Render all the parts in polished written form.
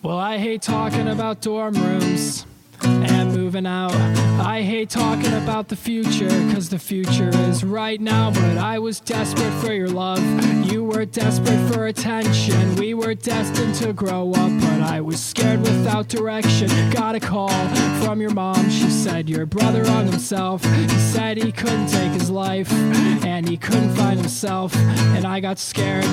Well, I hate talking about dorm rooms and moving out. I hate talking about the future, cause the future is right now. But I was desperate for your love, you were desperate for attention. We were destined to grow up, but I was scared without direction. Got a call from your mom, she said your brother hung himself. He said he couldn't take his life, and he couldn't find himself. And I got scared.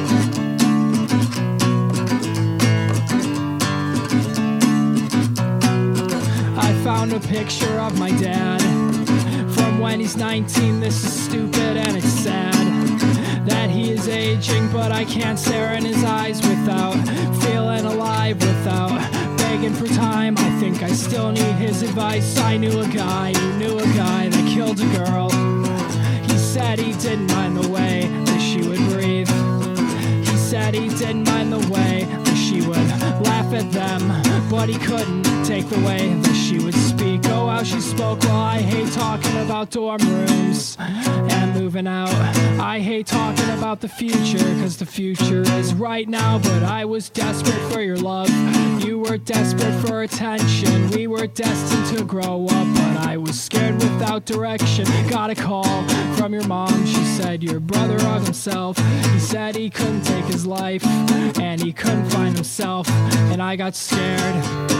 Found a picture of my dad from when he's 19. This is stupid and it's sad that he is aging, but I can't stare in his eyes without feeling alive, without begging for time. I think I still need his advice. I knew a guy that killed a girl. He said he didn't mind the way that she would breathe. He said he didn't mind the way that she would laugh at them, but he couldn't take the way that she would speak. Oh, how she spoke. Well, I hate talking about dorm rooms and moving out. I hate talking about the future, cause the future is right now. But I was desperate for your love, you were desperate for attention. We were destined to grow up, but I was scared without direction. Got a call from your mom, she said your brother hung himself. He said he couldn't take his life, and he couldn't find himself. And I got scared.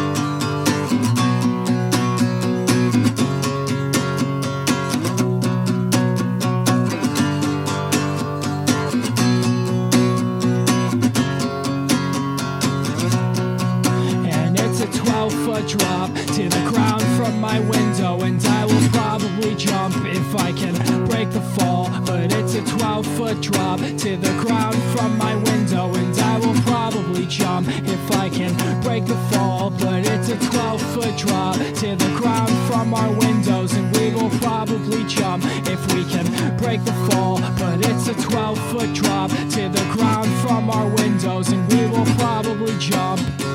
Drop to the ground from my window, and I will probably jump if I can break the fall. But it's a 12-foot drop to the ground from my window, and I will probably jump if I can break the fall. But it's a 12-foot drop to the ground from our windows, and we will probably jump if we can break the fall. But it's a 12-foot drop to the ground from our windows, and we will probably jump.